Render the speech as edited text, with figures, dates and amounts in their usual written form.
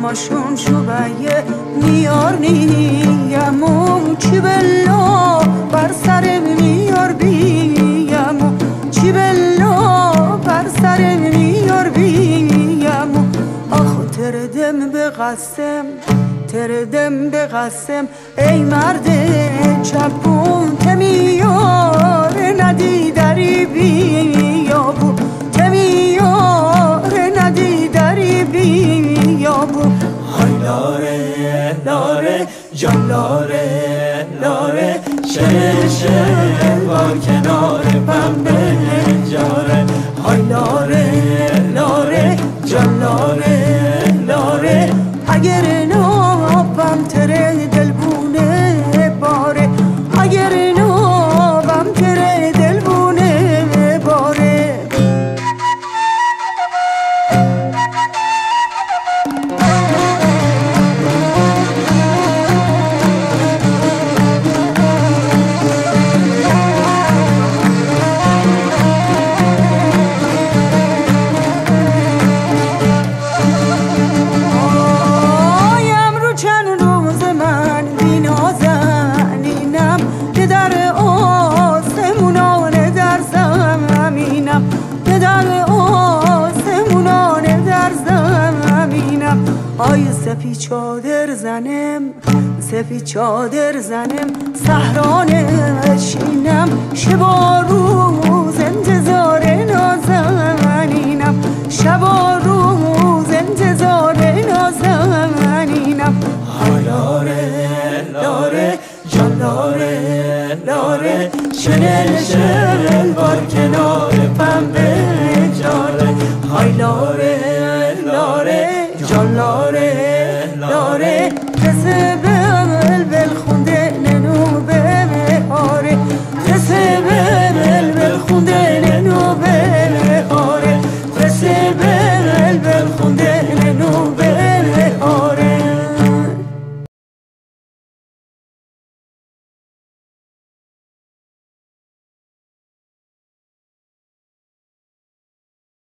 چشماشون شبیه میارنیم چی بلا بر سرم میار بیم چی بلا بر سرم میار بیم آخ تردم به قسم ای مرد چپون تمیار ندی دری بیابو تمیار ندی دری بیابو های لاره لاره جان لاره لاره شل بار کنار پنبه جاره های لاره لاره جان لاره لاره اگر نابم تره دلبونه باره اگر نابم تره دلبونه باره آی سپی چادر زنم صحرا نشینم شب و روز انتظار نازنینم شب و روز انتظار نازنینم لاره لاره جان لاره لاره شل بار کنار پنبه جاره های لاره لاره جان لاره لاره